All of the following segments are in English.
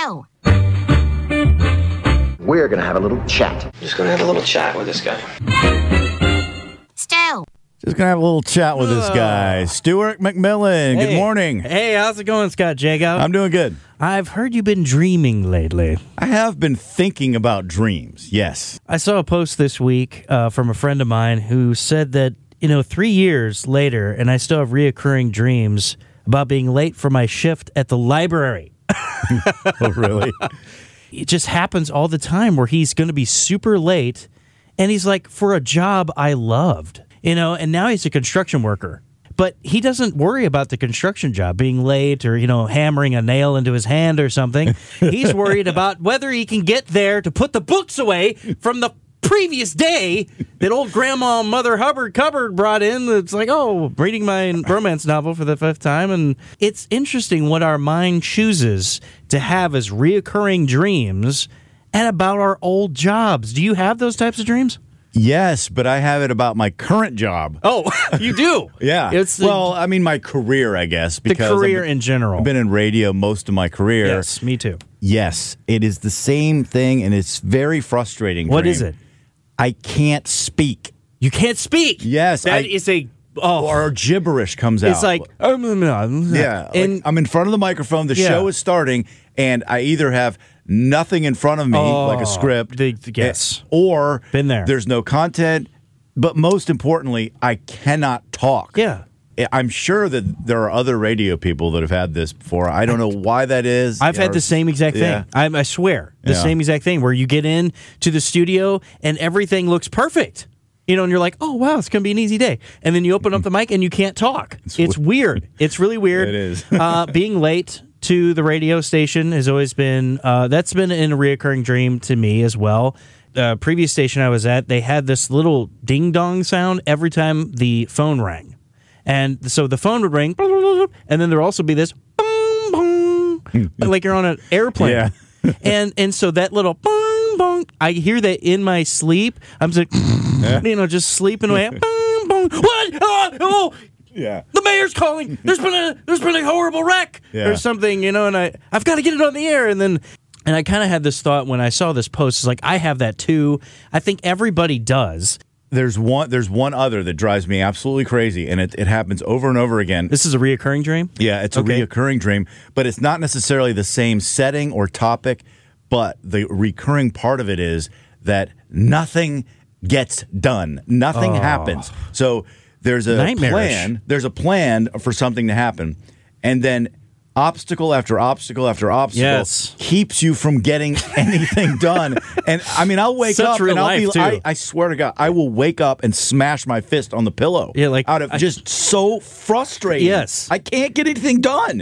Stu. We're going to have a little chat. Just going to have a little chat with this guy. Stu. Just going to have a little chat with this guy. Stuart McMillan, good morning. Hey, how's it going, Scott Jago? I'm doing good. I've heard you've been dreaming lately. I have been thinking about dreams, yes. I saw a post this week from a friend of mine who said that, 3 years later, and I still have reoccurring dreams about being late for my shift at the library. Oh, really? It just happens all the time where he's going to be super late, and he's like, for a job I loved, and now he's a construction worker. But he doesn't worry about the construction job being late or, hammering a nail into his hand or something. He's worried about whether he can get there to put the books away from the previous day that old Grandma Mother Hubbard cupboard brought in. It's like, reading my romance novel for the 5th time. And it's interesting what our mind chooses to have as reoccurring dreams and about our old jobs. Do you have those types of dreams? Yes, but I have it about my current job. Oh, you do? Yeah. My career, I guess. Because the career in general. I've been in radio most of my career. Yes, me too. Yes, it is the same thing, and it's very frustrating. What is it? I can't speak. You can't speak? Yes. That is a... Or gibberish comes out. It's like... Yeah. And I'm in front of the microphone, the show is starting, and I either have nothing in front of me, like a script. Yes. Or been there. There's no content, but most importantly, I cannot talk. Yeah. I'm sure that there are other radio people that have had this before. I don't know why that is. I've had the same exact thing. Yeah. I swear. The same exact thing where you get in to the studio and everything looks perfect. And you're like, oh, wow, it's going to be an easy day. And then you open up the mic and you can't talk. It's weird. It's really weird. It is. Being late to the radio station has always been, that's been a reoccurring dream to me as well. Previous station I was at, they had this little ding-dong sound every time the phone rang. And so the phone would ring, and then there'd also be this boom, boom, like you're on an airplane. Yeah. and so that little boom, boom, I hear that in my sleep. I'm just, just sleeping away. Boom, boom. What? Oh! Yeah. The mayor's calling. There's been a horrible wreck or something, and I've got to get it on the air. And I kind of had this thought when I saw this post. It's like, I have that too. I think everybody does. There's one other that drives me absolutely crazy, and it happens over and over again. This is a reoccurring dream? Yeah, it's a reoccurring dream, but it's not necessarily the same setting or topic, but the recurring part of it is that nothing gets done. Nothing happens. So there's a plan. There's a plan for something to happen, and then obstacle after obstacle after obstacle keeps you from getting anything done. And I'll wake up and I swear to God, I will wake up and smash my fist on the pillow. Yeah, like out of just so frustrated. Yes, I can't get anything done.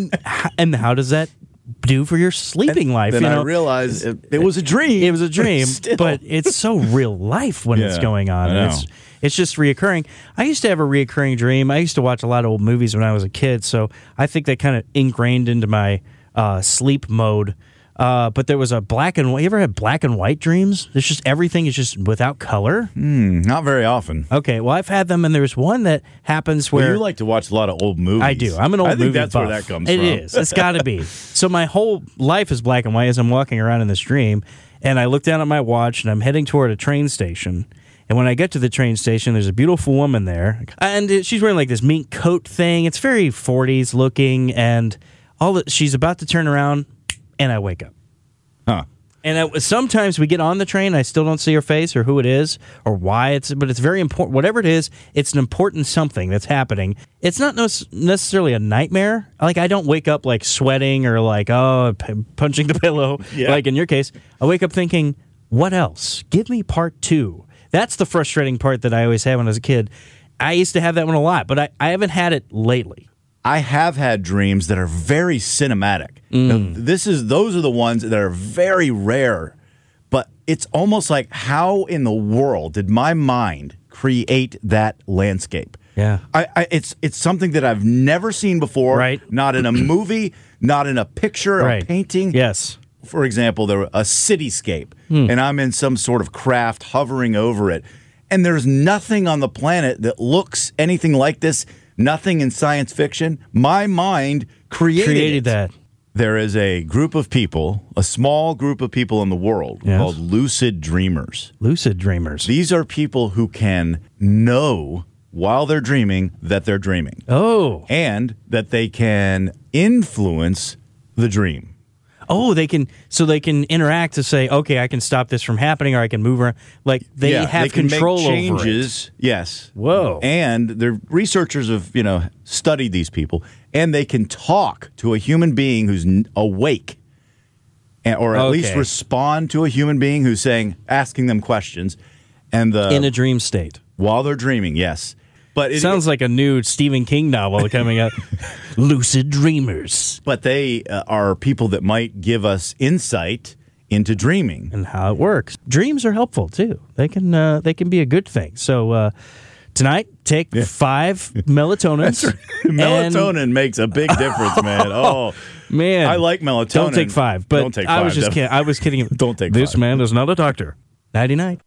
And how does that do for your sleeping life? Then I realized it was a dream. It was a dream, but it's so real life when it's going on. It's just reoccurring. I used to have a reoccurring dream. I used to watch a lot of old movies when I was a kid, so I think that kind of ingrained into my sleep mode. But there was a black and white. You ever had black and white dreams? There's just everything is just without color. Not very often. Okay, well I've had them, and there's one that happens where you like to watch a lot of old movies. I do. I'm an old movie buff. I think that's buff. where that comes from. from. It is. It's got to be. So my whole life is black and white as I'm walking around in this dream, and I look down at my watch, and I'm heading toward a train station. And when I get to the train station, there's a beautiful woman there, and she's wearing like this mink coat thing. It's very 40s looking, and she's about to turn around, and I wake up. Huh. And sometimes we get on the train, I still don't see her face or who it is or why but it's very important. Whatever it is, it's an important something that's happening. It's not necessarily a nightmare. Like, I don't wake up like sweating or like, punching the pillow. Yeah. Like in your case, I wake up thinking, what else? Give me part 2. That's the frustrating part that I always had when I was a kid. I used to have that one a lot, but I haven't had it lately. I have had dreams that are very cinematic. Now, those are the ones that are very rare, but it's almost like, how in the world did my mind create that landscape? Yeah. It's something that I've never seen before. Right. Not in a movie, not in a picture, right. a painting. Yes. For example, there was a cityscape, and I'm in some sort of craft hovering over it, and there's nothing on the planet that looks anything like this. Nothing in science fiction. My mind created that. there is a group of people, a small group of people in the world Yes. called lucid dreamers. Lucid dreamers. These are people who can know while they're dreaming that they're dreaming Oh. and that they can influence the dream. Oh, they can interact to say, okay, I can stop this from happening, or I can move around. Like they have they can control make changes. over it. Yes. Whoa. And the researchers have, studied these people, and they can talk to a human being who's awake, or at least Okay. respond to a human being who's asking them questions, and In a dream state. while they're dreaming. Yes. But it Sounds like a new Stephen King novel coming out. Lucid dreamers. But they are people that might give us insight into dreaming. And how it works. Dreams are helpful too. They can be a good thing. So tonight, take 5 melatonins. Melatonin makes a big difference, man. Oh, Man, I like melatonin. Don't take 5. But Don't take I was 5, just kidding. I was kidding. Don't take This 5. man is not a doctor. Nighty night.